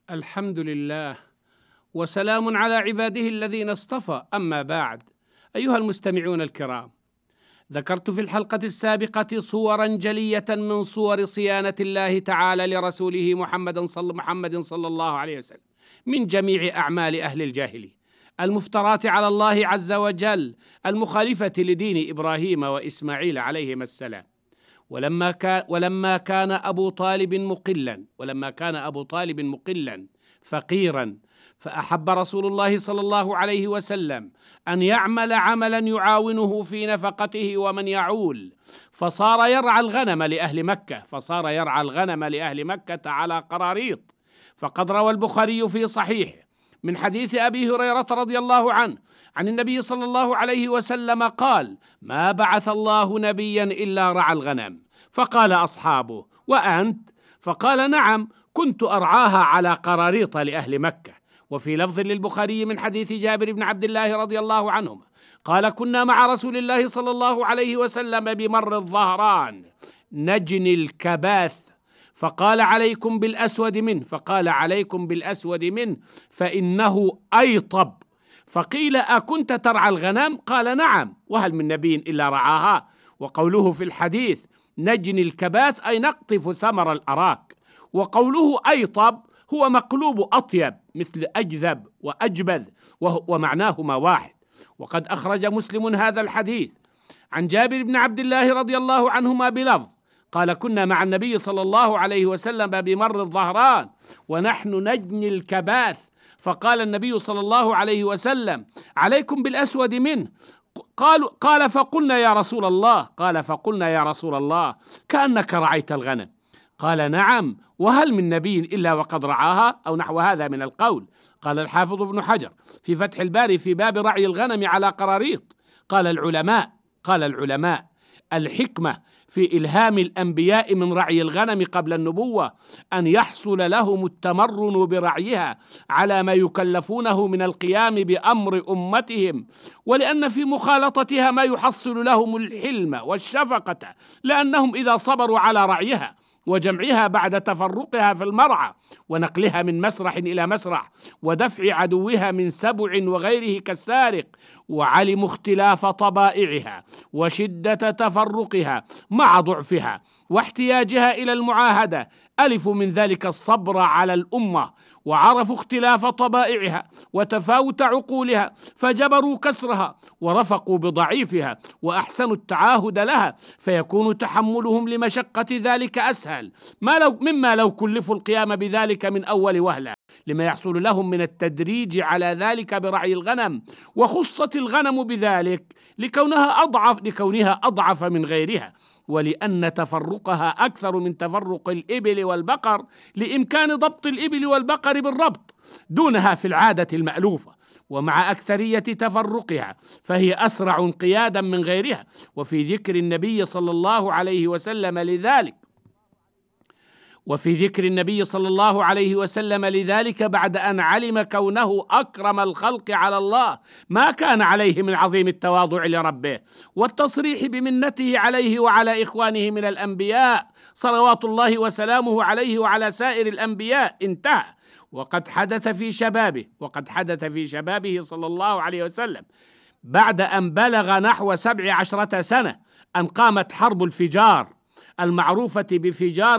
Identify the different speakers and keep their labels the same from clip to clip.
Speaker 1: الحمد لله، وسلام على عباده الذين اصطفى، أما بعد. أيها المستمعون الكرام، ذكرت في الحلقة السابقة صورا جلية من صور صيانة الله تعالى لرسوله محمد صلى الله عليه وسلم من جميع أعمال أهل الجاهلية المفتراة على الله عز وجل، المخالفة لدين إبراهيم وإسماعيل عليهما السلام. ولما كان أبو طالب مقلا فقيرا، فأحب رسول الله صلى الله عليه وسلم أن يعمل عملا يعاونه في نفقته ومن يعول، فصار يرعى الغنم لأهل مكة على قراريط. فقد روى البخاري في صحيحه من حديث أبي هريرة رضي الله عنه عن النبي صلى الله عليه وسلم قال: ما بعث الله نبيا إلا رعى الغنم. فقال أصحابه: وأنت؟ فقال: نعم، كنت أرعاها على قراريط لأهل مكة. وفي لفظ للبخاري من حديث جابر بن عبد الله رضي الله عنهما قال: كنا مع رسول الله صلى الله عليه وسلم بمر الظهران نجني الكباث، فقال: عليكم بالأسود منه فإنه أيطب. فقيل: أكنت ترعى الغنم؟ قال: نعم، وهل من نبي إلا رعاها؟ وقوله في الحديث نجني الكباث أي نقطف ثمر الأراك، وقوله أيطب هو مقلوب أطيب مثل أجذب وأجبذ، ومعناهما واحد. وقد أخرج مسلم هذا الحديث عن جابر بن عبد الله رضي الله عنهما بلفظ قال: كنا مع النبي صلى الله عليه وسلم بمر الظهران ونحن نجني الكباث، فقال النبي صلى الله عليه وسلم: عليكم بالأسود منه. قال: فقلنا يا رسول الله كأنك رعيت الغنم. قال: نعم، وهل من نبي إلا وقد رعاها؟ أو نحو هذا من القول. قال الحافظ ابن حجر في فتح الباري في باب رعي الغنم على قراريط: قال العلماء الحكمة في إلهام الأنبياء من رعي الغنم قبل النبوة أن يحصل لهم التمرن برعيها على ما يكلفونه من القيام بأمر أمتهم، ولأن في مخالطتها ما يحصل لهم الحلم والشفقة، لأنهم إذا صبروا على رعيها وجمعها بعد تفرقها في المرعى ونقلها من مسرح إلى مسرح ودفع عدوها من سبع وغيره كالسارق، وعلموا اختلاف طبائعها وشدة تفرقها مع ضعفها واحتياجها إلى المعاهدة، ألفوا من ذلك الصبر على الأمة، وعرفوا اختلاف طبائعها وتفاوت عقولها فجبروا كسرها ورفقوا بضعيفها وأحسنوا التعاهد لها، فيكون تحملهم لمشقة ذلك أسهل مما لو كلفوا القيام بذلك من أول وهلة، لما يحصل لهم من التدريج على ذلك برعي الغنم. وخصت الغنم بذلك لكونها أضعف من غيرها، ولأن تفرقها أكثر من تفرق الإبل والبقر، لإمكان ضبط الإبل والبقر بالربط دونها في العادة المألوفة، ومع أكثرية تفرقها فهي أسرع انقيادا من غيرها. وفي ذكر النبي صلى الله عليه وسلم لذلك بعد أن علم كونه أكرم الخلق على الله ما كان عليه من عظيم التواضع لربه والتصريح بمنته عليه وعلى إخوانه من الأنبياء صلوات الله وسلامه عليه وعلى سائر الأنبياء، انتهى. وقد حدث في شبابه صلى الله عليه وسلم بعد أن بلغ نحو 17 سنة أن قامت حرب الفجار المعروفة بفجار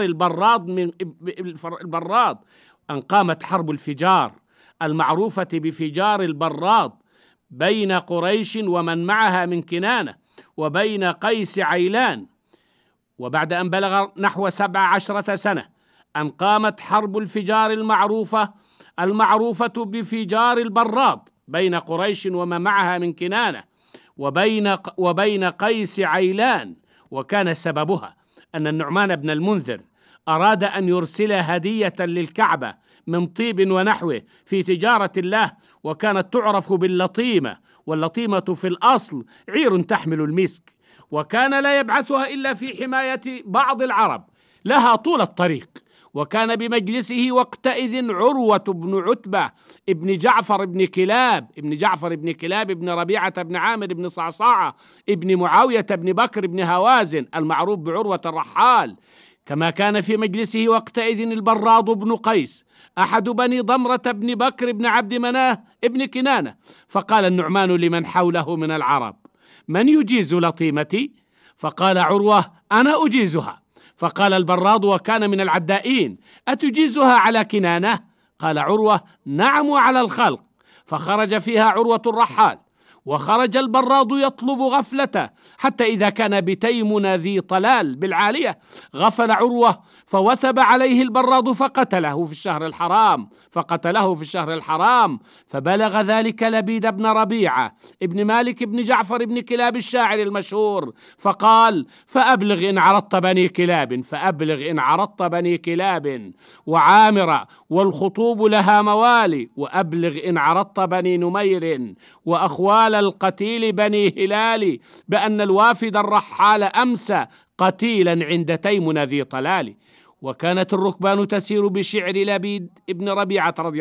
Speaker 1: البراد بين قريش ومن معها من كنانة وبين قيس عيلان. وبعد أن بلغ نحو 17 سنة أن قامت حرب الفجار المعروفة بفجار البراد بين قريش ومن معها من كنانة وبين قيس عيلان، وكان سببها أن النعمان بن المنذر أراد أن يرسل هدية للكعبة من طيب ونحوه في تجارة الله، وكانت تعرف باللطيمة، واللطيمة في الأصل عير تحمل المسك، وكان لا يبعثها إلا في حماية بعض العرب لها طول الطريق. وكان بمجلسه وقتئذ عروة بن عتبة ابن جعفر بن كلاب ابن ربيعة بن عامر بن صعصاعة ابن معاوية بن بكر بن هوازن المعروف بعروة الرحال، كما كان في مجلسه وقتئذ البراض بن قيس أحد بني ضمرة بن بكر بن عبد مناه ابن كنانة، فقال النعمان لمن حوله من العرب: من يجيز لطيمتي؟ فقال عروة: أنا أجيزها. فقال البراض وكان من العدائين: أتجيزها على كنانة؟ قال عروة: نعم، وعلى الخلق. فخرج فيها عروة الرحال، وخرج البراض يطلب غفلته، حتى إذا كان بتيمن ذي طلال بالعالية غفل عروة، فوثب عليه البراض فقتله في الشهر الحرام. فبلغ ذلك لبيد بن ربيعة ابن مالك بن جعفر بن كلاب الشاعر المشهور، فقال: فأبلغ إن عرضت بني كلاب وعامر والخطوب لها موالي، وأبلغ إن عرضت بني نمير وأخوال القتيل بني هلال، بأن الوافد الرحال أمسى قتيلا عند تيمن ذي طلال. وكانت الركبان تسير بشعر لبيد ابن ربيعة رضي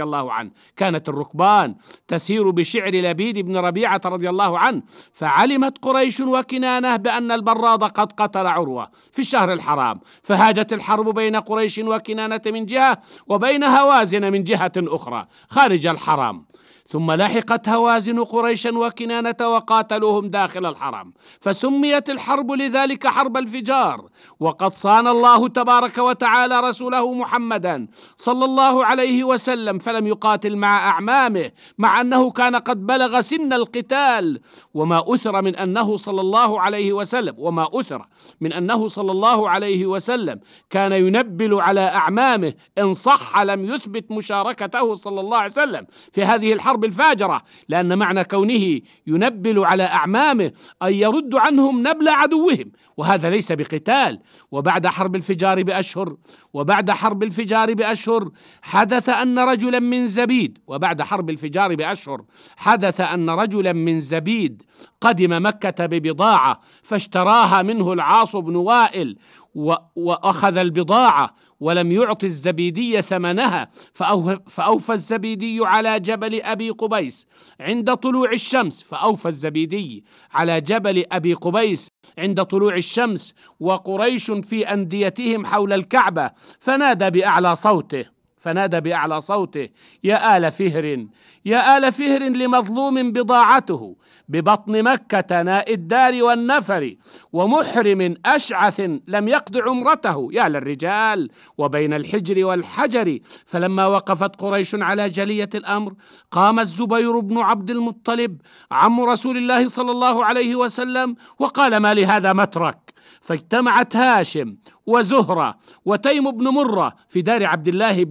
Speaker 1: الله عنه، فعلمت قريش وكنانة بأن البراض قد قتل عروة في الشهر الحرام، فهاجت الحرب بين قريش وكنانة من جهة، وبين هوازن من جهة أخرى خارج الحرام. ثم لحقت هوازن قريشا وكنانة وقاتلوهم داخل الحرم، فسميت الحرب لذلك حرب الفجار. وقد صان الله تبارك وتعالى رسوله محمدا صلى الله عليه وسلم فلم يقاتل مع أعمامه، مع أنه كان قد بلغ سن القتال، وما أثر من أنه صلى الله عليه وسلم كان ينبل على أعمامه، إن صح لم يثبت مشاركته صلى الله عليه وسلم في هذه الحرب الفاجرة، لأن معنى كونه ينبل على أعمامه أن يرد عنهم نبل عدوهم، وهذا ليس بقتال. وبعد حرب الفجار بأشهر حدث أن رجلا من زبيد قدم مكة ببضاعة، فاشتراها منه العاص بن وائل، وأخذ البضاعة ولم يعط الزبيدي ثمنها، فأوفى الزبيدي على جبل أبي قبيس عند طلوع الشمس وقريش في أنديتهم حول الكعبة، فنادى بأعلى صوته: يا آل فهر لمظلوم بضاعته ببطن مكة ناء الدار والنفر، ومحرم أشعث لم يقض عمرته، يا للرجال وبين الحجر والحجر. فلما وقفت قريش على جلية الأمر قام الزبير بن عبد المطلب عم رسول الله صلى الله عليه وسلم وقال: ما لهذا مترك؟ فاجتمعت هاشم وزهرة وتيم بن مرة في دار عبد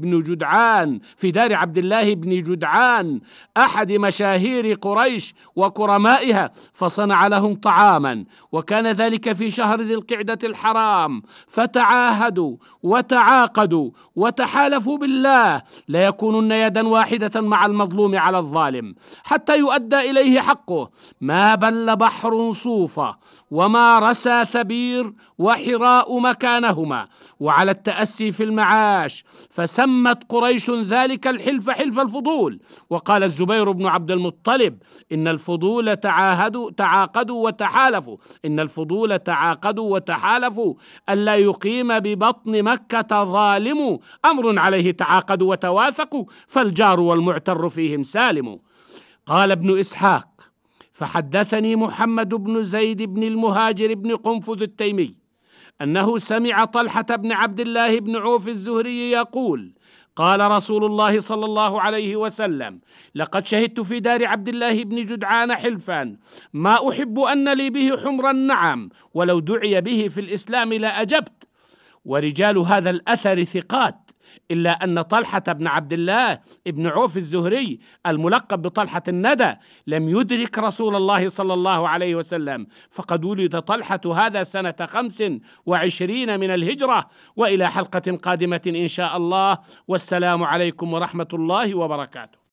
Speaker 1: الله بن جدعان أحد مشاهير قريش وكرمائها، فصنع لهم طعاما، وكان ذلك في شهر ذي القعدة الحرام، فتعاهدوا وتعاقدوا وتحالفوا بالله ليكونن يدا واحدة مع المظلوم على الظالم حتى يؤدى إليه حقه. ما بل بحر صوفة وما رسى ثبير وحراء مكانهما، وعلى التأسي في المعاش، فسمت قريش ذلك الحلف حلف الفضول. وقال الزبير بن عبد المطلب: إن الفضول تعاقدوا وتحالفوا ألا يقيم ببطن مكة ظالم، أمر عليه تعاقدوا وتواثقوا، فالجار والمعتر فيهم سالم. قال ابن إسحاق: فحدثني محمد بن زيد بن المهاجر بن قنفذ التيمي أنه سمع طلحة بن عبد الله بن عوف الزهري يقول: قال رسول الله صلى الله عليه وسلم: لقد شهدت في دار عبد الله بن جدعان حلفا ما أحب أن لي به حمر النعم، ولو دعي به في الإسلام لأجبت. ورجال هذا الأثر ثقات، إلا أن طلحة بن عبد الله بن عوف الزهري الملقب بطلحة الندى لم يدرك رسول الله صلى الله عليه وسلم، فقد ولد طلحة هذا سنة 25 من الهجرة. وإلى حلقة قادمة إن شاء الله، والسلام عليكم ورحمة الله وبركاته.